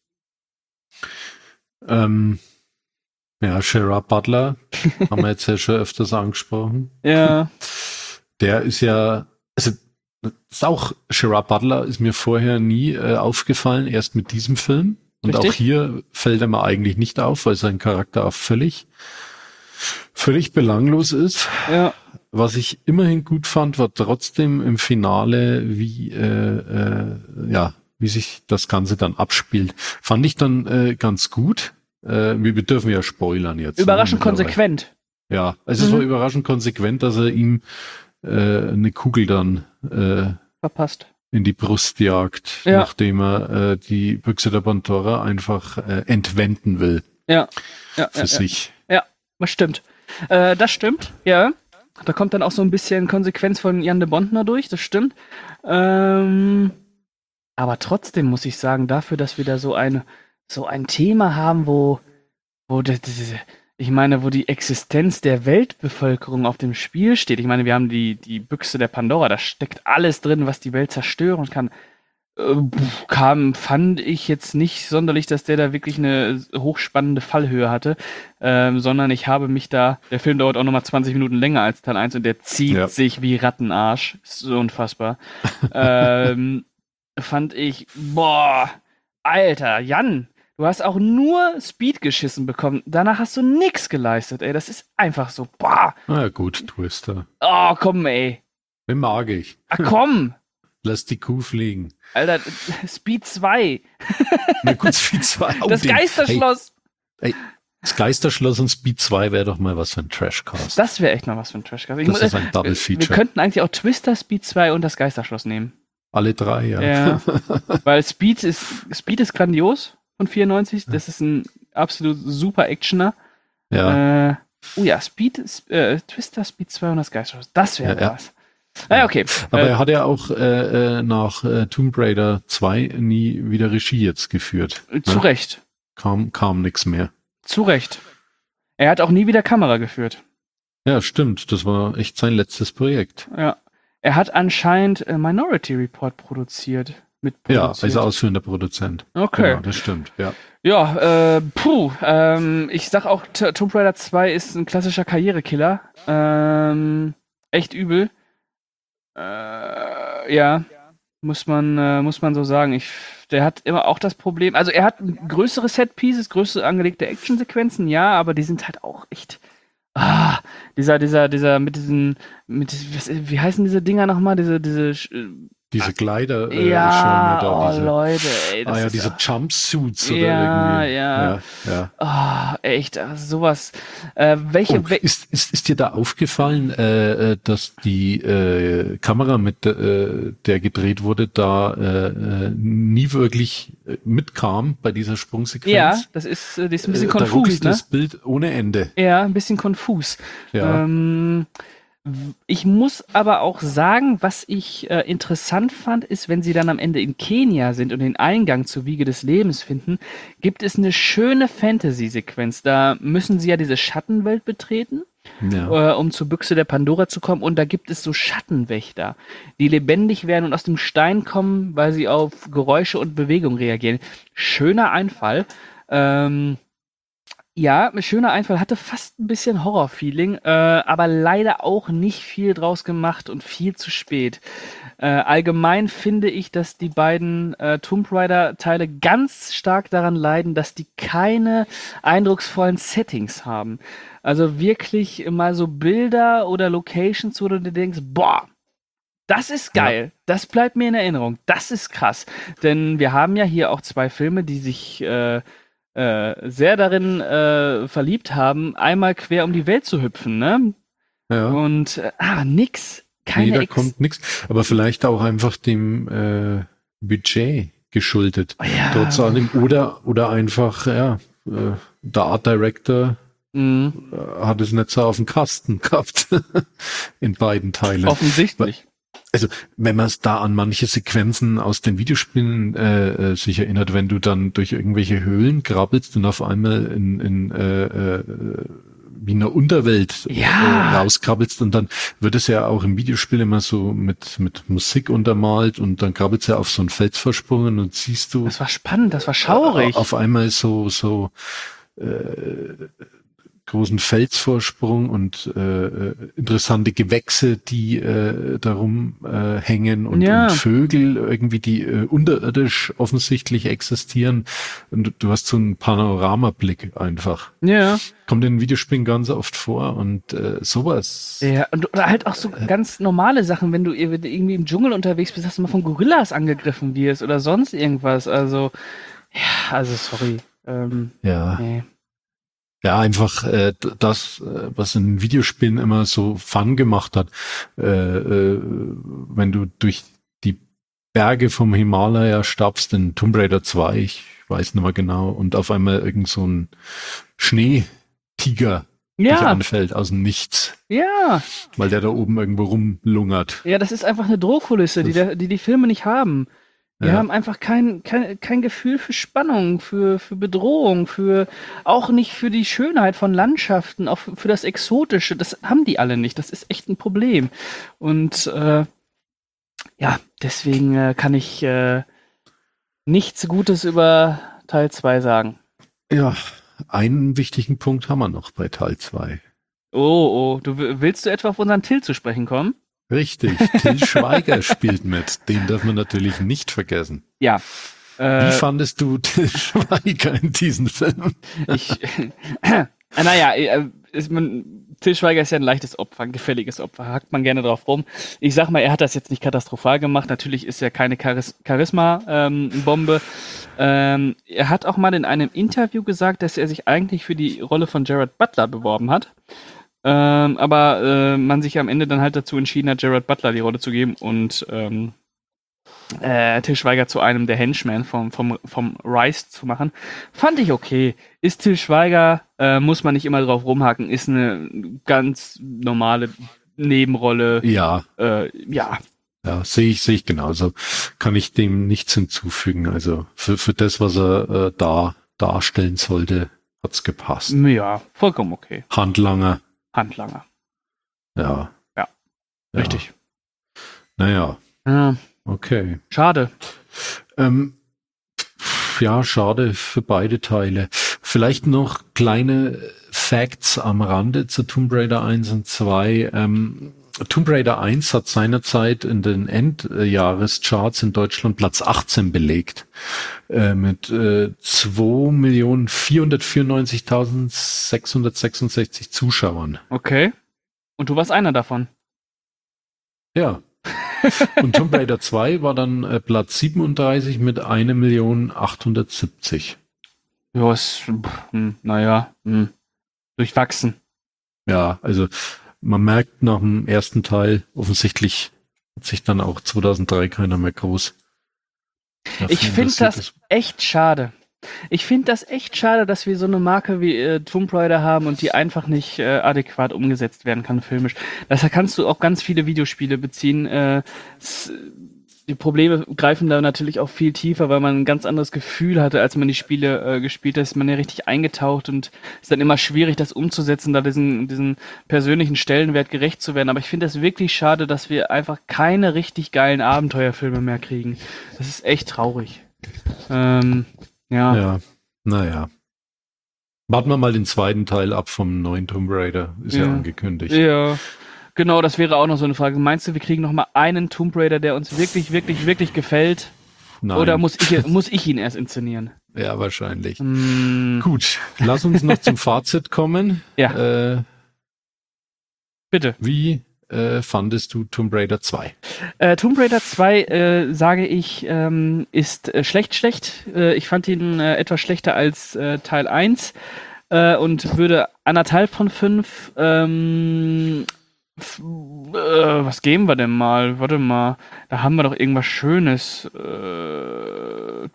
Speaker 2: ähm, ja, Gerard Butler haben wir jetzt ja schon öfters angesprochen.
Speaker 3: Ja,
Speaker 2: Der ist ja, also das ist auch Gerard Butler ist mir vorher nie äh, aufgefallen, erst mit diesem Film. Und
Speaker 3: Richtig.
Speaker 2: auch hier fällt er mir eigentlich nicht auf, weil sein Charakter auch völlig, völlig belanglos ist.
Speaker 3: ja,
Speaker 2: Was ich immerhin gut fand, war trotzdem im Finale, wie äh, äh, ja, wie sich das Ganze dann abspielt. Fand ich dann äh, ganz gut. Äh, wir, wir dürfen ja spoilern jetzt.
Speaker 3: überraschend
Speaker 2: ne, mittlerweile.
Speaker 3: konsequent.
Speaker 2: Ja, also es
Speaker 3: Mhm.
Speaker 2: war überraschend konsequent, dass er ihm äh, eine Kugel dann äh,
Speaker 3: Verpasst.
Speaker 2: in die Brust jagt,
Speaker 3: Ja.
Speaker 2: nachdem er äh, die Büchse der Pandora einfach äh, entwenden will
Speaker 3: Ja, ja,
Speaker 2: für
Speaker 3: ja, ja.
Speaker 2: sich.
Speaker 3: Das stimmt. Äh, das stimmt, ja. Da kommt dann auch so ein bisschen Konsequenz von Jan de Bondner durch, das stimmt. Ähm, aber trotzdem muss ich sagen, dafür, dass wir da so ein, so ein Thema haben, wo, wo das, das, ich meine, wo die Existenz der Weltbevölkerung auf dem Spiel steht. Ich meine, wir haben die, die Büchse der Pandora, da steckt alles drin, was die Welt zerstören kann. Äh, pf, kam, fand ich jetzt nicht sonderlich, dass der da wirklich eine hochspannende Fallhöhe hatte, ähm, sondern ich habe mich da, der Film dauert auch nochmal zwanzig Minuten länger als Teil eins und der zieht
Speaker 2: Ja.
Speaker 3: sich wie Rattenarsch. Ist so unfassbar. ähm, fand ich, boah, Alter, Jan, du hast auch nur Speed geschissen bekommen. Danach hast du nix geleistet, ey. Das ist einfach so, boah.
Speaker 2: Na ja, gut, Twister.
Speaker 3: Oh, komm, ey.
Speaker 2: Den mag ich.
Speaker 3: Ah, komm.
Speaker 2: Lass die Kuh fliegen.
Speaker 3: Alter, Speed zwei.
Speaker 2: Na gut, Speed zwei. Oh,
Speaker 3: Das
Speaker 2: den-
Speaker 3: Geisterschloss.
Speaker 2: Hey, ey, das Geisterschloss und Speed zwei wäre doch mal was für ein Trashcast.
Speaker 3: Das wäre echt mal was für ein Trashcast. Ich
Speaker 2: Das
Speaker 3: muss-
Speaker 2: ist ein Double
Speaker 3: Wir
Speaker 2: Feature.
Speaker 3: könnten eigentlich auch Twister, Speed zwei und das Geisterschloss nehmen.
Speaker 2: Alle drei, ja.
Speaker 3: Ja. Weil Speed ist, Speed ist grandios von vierundneunzig. Das ist ein absolut super Actioner.
Speaker 2: Ja.
Speaker 3: Äh, oh ja, Speed, äh, Twister, Speed zwei und das Geisterschloss. Das wäre
Speaker 2: Ja, ja.
Speaker 3: was. Naja, okay.
Speaker 2: Aber
Speaker 3: äh,
Speaker 2: er hat ja auch äh, äh, nach äh, Tomb Raider zwei nie wieder Regie jetzt geführt.
Speaker 3: zu
Speaker 2: ne?
Speaker 3: Recht.
Speaker 2: Kam, kam nichts mehr.
Speaker 3: Zu Recht. Er hat auch nie wieder Kamera geführt.
Speaker 2: Ja, stimmt. Das war echt sein letztes Projekt.
Speaker 3: Ja. Er hat anscheinend äh, Minority Report produziert. Mit
Speaker 2: Ja,
Speaker 3: produziert.
Speaker 2: als ausführender Produzent.
Speaker 3: Okay.
Speaker 2: Genau, das stimmt. Ja.
Speaker 3: Ja, äh, puh, ähm, ich sag auch, T- Tomb Raider zwei ist ein klassischer Karrierekiller. Ähm, echt übel. Äh, ja, muss man, äh, muss man so sagen. Ich, der hat immer auch das Problem, also er hat größere Set-Pieces, größere angelegte Actionsequenzen, ja, aber die sind halt auch echt, ah, dieser, dieser, dieser, mit diesen, mit, diesen- was, wie heißen diese Dinger nochmal, diese, diese, äh,
Speaker 2: Diese Kleider äh,
Speaker 3: ja,
Speaker 2: Schirme da,
Speaker 3: oh
Speaker 2: diese,
Speaker 3: Leute, ey, das
Speaker 2: ah ja,
Speaker 3: ist
Speaker 2: diese Jumpsuits oder
Speaker 3: Ja,
Speaker 2: irgendwie.
Speaker 3: ja.
Speaker 2: ja, ja.
Speaker 3: Ah, echt, ah, sowas. Äh, welche,
Speaker 2: Oh,
Speaker 3: wel-
Speaker 2: ist, ist, ist dir da aufgefallen, äh, äh, dass die äh, Kamera, mit äh, der gedreht wurde, da äh, äh, nie wirklich äh, mitkam bei dieser Sprungsequenz?
Speaker 3: ja, das ist, äh, die ist ein bisschen
Speaker 2: Äh, da
Speaker 3: konfus,
Speaker 2: ruckelt
Speaker 3: ne?
Speaker 2: das Bild ohne Ende.
Speaker 3: Ja, ein bisschen konfus.
Speaker 2: Ja.
Speaker 3: Ähm, w- ich muss aber auch sagen, was ich äh, interessant fand, ist, wenn sie dann am Ende in Kenia sind und den Eingang zur Wiege des Lebens finden, gibt es eine schöne Fantasy-Sequenz. Da müssen sie ja diese Schattenwelt betreten,
Speaker 2: Ja.
Speaker 3: äh, um zur Büchse der Pandora zu kommen. Und da gibt es so Schattenwächter, die lebendig werden und aus dem Stein kommen, weil sie auf Geräusche und Bewegung reagieren. Schöner Einfall. Ähm, ja, ein schöner Einfall, hatte fast ein bisschen Horror-Feeling, äh, aber leider auch nicht viel draus gemacht und viel zu spät. Äh, allgemein finde ich, dass die beiden äh, Tomb Raider-Teile ganz stark daran leiden, dass die keine eindrucksvollen Settings haben. Also wirklich mal so Bilder oder Locations, wo du dir denkst, boah, das ist geil. Das bleibt mir in Erinnerung. Das ist krass. Denn wir haben ja hier auch zwei Filme, die sich äh, äh, sehr darin äh, verliebt haben, einmal quer um die Welt zu hüpfen, ne?
Speaker 2: Ja.
Speaker 3: Und äh, ah, nix. Keine
Speaker 2: Nee, da
Speaker 3: Ex
Speaker 2: kommt nichts. Aber vielleicht auch einfach dem äh, Budget geschuldet.
Speaker 3: Oh ja.
Speaker 2: Trotz allem. Oder, oder einfach, ja, äh, der Art Director
Speaker 3: Mhm.
Speaker 2: äh, hat es nicht so auf dem Kasten gehabt. In beiden Teilen.
Speaker 3: Offensichtlich.
Speaker 2: Also, wenn man es da an manche Sequenzen aus den Videospielen äh, äh, sich erinnert, wenn du dann durch irgendwelche Höhlen krabbelst und auf einmal in, in äh, äh, wie in der Unterwelt
Speaker 3: Ja.
Speaker 2: äh, rauskrabbelst und dann wird es ja auch im Videospiel immer so mit mit Musik untermalt und dann krabbelst du ja auf so einen Felsvorsprung und siehst du
Speaker 3: Das war spannend, das war schaurig.
Speaker 2: äh, auf einmal so so äh, großen Felsvorsprung und äh, äh, interessante Gewächse, die äh, darum äh, hängen und,
Speaker 3: Ja.
Speaker 2: und Vögel irgendwie, die äh, unterirdisch offensichtlich existieren. Und du, du hast so einen Panoramablick einfach.
Speaker 3: Ja.
Speaker 2: Kommt in Videospielen ganz oft vor und äh, sowas.
Speaker 3: Ja, und oder halt auch so ganz normale Sachen, wenn du ir- irgendwie im Dschungel unterwegs bist, dass du mal von Gorillas angegriffen wirst oder sonst irgendwas. Also, ja, also sorry. Ähm,
Speaker 2: Ja.
Speaker 3: nee.
Speaker 2: Ja, einfach äh, d- das, äh, was in Videospielen immer so Fun gemacht hat, äh, äh, wenn du durch die Berge vom Himalaya stapfst in Tomb Raider zwei, ich weiß nicht mehr genau, und auf einmal irgend so ein Schneetiger dich
Speaker 3: Ja,
Speaker 2: anfällt aus dem Nichts,
Speaker 3: ja,
Speaker 2: weil der da oben irgendwo rumlungert.
Speaker 3: ja, das ist einfach eine Drohkulisse, die,
Speaker 2: Das-
Speaker 3: der, die die Filme nicht haben. Die
Speaker 2: Ja.
Speaker 3: haben einfach kein, kein, kein Gefühl für Spannung, für, für Bedrohung, für auch nicht für die Schönheit von Landschaften, auch für, für das Exotische. Das haben die alle nicht. Das ist echt ein Problem. Und äh, ja, deswegen äh, kann ich äh, nichts Gutes über Teil zwei sagen.
Speaker 2: Ja, einen wichtigen Punkt haben wir noch bei Teil zwei.
Speaker 3: Oh, oh, du w- willst du etwa auf unseren Till zu sprechen kommen?
Speaker 2: Richtig, Til Schweiger spielt mit. Den darf man natürlich nicht vergessen.
Speaker 3: Ja.
Speaker 2: Wie
Speaker 3: Äh,
Speaker 2: fandest du Til Schweiger in diesem Film?
Speaker 3: ich, äh, naja, äh, ist man, Til Schweiger ist ja ein leichtes Opfer, ein gefälliges Opfer, hackt man gerne drauf rum. Ich sag mal, er hat das jetzt nicht katastrophal gemacht. Natürlich ist er keine Charis- Charisma-Bombe. Ähm, er hat auch mal in einem Interview gesagt, dass er sich eigentlich für die Rolle von Gerard Butler beworben hat. Ähm, aber äh, man sich am Ende dann halt dazu entschieden hat, Gerard Butler die Rolle zu geben und ähm, äh, Til Schweiger zu einem der Henchmen vom, vom, vom Rice zu machen. Fand ich okay. Ist Til Schweiger, äh, muss man nicht immer drauf rumhaken, ist eine ganz normale Nebenrolle.
Speaker 2: Ja,
Speaker 3: Äh, ja,
Speaker 2: ja, sehe ich, sehe ich genauso. Kann ich dem nichts hinzufügen. Also für, für das, was er äh, da darstellen sollte, hat's gepasst.
Speaker 3: ja, vollkommen okay.
Speaker 2: Handlanger,
Speaker 3: Handlanger.
Speaker 2: ja.
Speaker 3: Ja,
Speaker 2: ja.
Speaker 3: richtig.
Speaker 2: Naja,
Speaker 3: Ja,
Speaker 2: okay.
Speaker 3: schade.
Speaker 2: Ähm, ja, schade für beide Teile. Vielleicht noch kleine Facts am Rande zu Tomb Raider eins und zwei. Ähm, Tomb Raider eins hat seinerzeit in den Endjahrescharts in Deutschland Platz achtzehn belegt. Äh, mit äh, zwei Millionen vierhundertvierundneunzigtausendsechshundertsechsundsechzig Zuschauern.
Speaker 3: Okay. Und du warst einer davon.
Speaker 2: Ja. Und Tomb Raider zwei war dann äh, Platz siebenunddreißig mit eine Million achthundertsiebzig.
Speaker 3: Ja, ist, hm, naja, hm, durchwachsen.
Speaker 2: Ja, also man merkt nach dem ersten Teil, offensichtlich hat sich dann auch zweitausenddrei keiner mehr groß. dafür
Speaker 3: Ich finde
Speaker 2: interessiert.
Speaker 3: das echt schade. Ich finde das echt schade, dass wir so eine Marke wie äh, Tomb Raider haben und die einfach nicht äh, adäquat umgesetzt werden kann filmisch. Da kannst du auch ganz viele Videospiele beziehen. Äh, s- die Probleme greifen da natürlich auch viel tiefer, weil man ein ganz anderes Gefühl hatte, als man die Spiele äh, gespielt hat. Ist man ja richtig eingetaucht und ist dann immer schwierig, das umzusetzen, da diesen, diesen persönlichen Stellenwert gerecht zu werden. Aber ich finde das wirklich schade, dass wir einfach keine richtig geilen Abenteuerfilme mehr kriegen. Das ist echt traurig. Ähm, ja.
Speaker 2: Ja, naja. Warten wir mal den zweiten Teil ab vom neuen Tomb Raider. Ist ja,
Speaker 3: Ja.
Speaker 2: angekündigt.
Speaker 3: Ja, genau, das wäre auch noch so eine Frage. Meinst du, wir kriegen noch mal einen Tomb Raider, der uns wirklich, wirklich, wirklich gefällt?
Speaker 2: Nein.
Speaker 3: Oder muss ich, muss ich ihn erst inszenieren?
Speaker 2: Ja, wahrscheinlich.
Speaker 3: Hm,
Speaker 2: Gut, lass uns noch zum Fazit kommen.
Speaker 3: Ja.
Speaker 2: Äh,
Speaker 3: bitte.
Speaker 2: wie äh, fandest du Tomb Raider zwei?
Speaker 3: Äh, Tomb Raider zwei, äh, sage ich, ähm, ist äh, schlecht, schlecht. Äh, ich fand ihn äh, etwas schlechter als äh, Teil eins äh, und würde anderthalb von fünf. Ähm, f- äh, was geben wir denn mal? Warte mal, da haben wir doch irgendwas Schönes. Äh,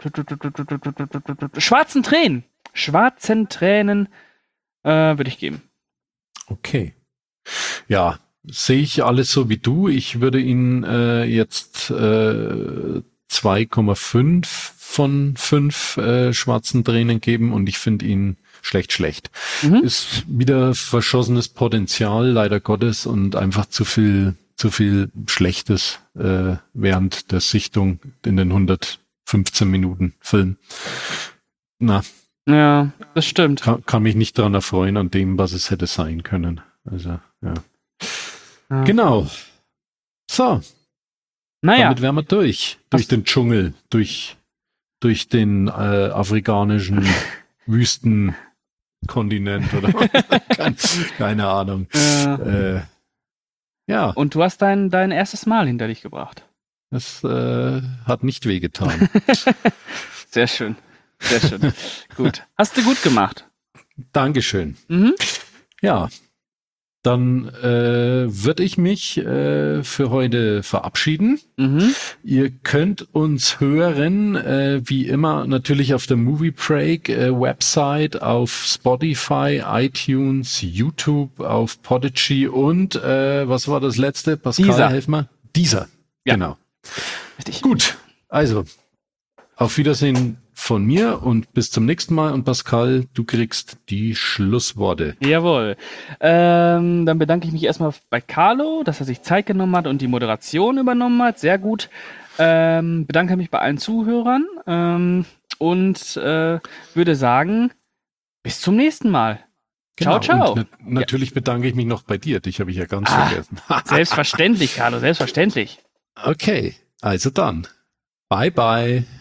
Speaker 3: schwarzen Tränen. Schwarzen Tränen äh, würde ich geben.
Speaker 2: Okay. Ja, sehe ich alles so wie du. Ich würde ihn äh, jetzt äh, zwei Komma fünf von fünf äh, schwarzen Tränen geben und ich finde ihn schlecht, schlecht.
Speaker 3: Mhm.
Speaker 2: Ist wieder verschossenes Potenzial, leider Gottes, und einfach zu viel, zu viel Schlechtes äh, während der Sichtung in den hundertfünfzehn Minuten Film. Na,
Speaker 3: Ja, das stimmt.
Speaker 2: kann, kann mich nicht dran erfreuen an dem, was es hätte sein können. Also, ja.
Speaker 3: Ja.
Speaker 2: Genau. So,
Speaker 3: Naja.
Speaker 2: damit wären wir durch. Durch
Speaker 3: Hast-
Speaker 2: den Dschungel, durch, durch den äh, afrikanischen Wüstenkontinent oder keine, keine Ahnung.
Speaker 3: Äh,
Speaker 2: Äh, ja,
Speaker 3: und du hast dein, dein erstes Mal hinter dich gebracht.
Speaker 2: das äh, hat nicht wehgetan.
Speaker 3: Sehr schön. Sehr schön. Gut. Hast du gut gemacht.
Speaker 2: Dankeschön.
Speaker 3: Mhm.
Speaker 2: Ja, dann äh, würde ich mich äh, für heute verabschieden.
Speaker 3: Mhm.
Speaker 2: Ihr könnt uns hören, äh, wie immer natürlich auf der Movie Break äh, Website, auf Spotify, iTunes, YouTube, auf Podigy und äh, was war das letzte? Pascal,
Speaker 3: Deezer.
Speaker 2: helf mal. Dieser.
Speaker 3: Ja.
Speaker 2: Genau.
Speaker 3: Richtig.
Speaker 2: Gut, also auf Wiedersehen von mir und bis zum nächsten Mal. Und Pascal, du kriegst die Schlussworte.
Speaker 3: Jawohl. Ähm, dann bedanke ich mich erstmal bei Carlo, dass er sich Zeit genommen hat und die Moderation übernommen hat. Sehr gut. Ähm, bedanke mich bei allen Zuhörern ähm, und äh, würde sagen, bis zum nächsten Mal.
Speaker 2: Genau.
Speaker 3: Ciao, ciao.
Speaker 2: Und na- natürlich ja. bedanke ich mich noch bei dir. Dich habe ich ja ganz
Speaker 3: Ah,
Speaker 2: vergessen.
Speaker 3: Selbstverständlich, Carlo, selbstverständlich.
Speaker 2: Okay, also dann. Bye, bye.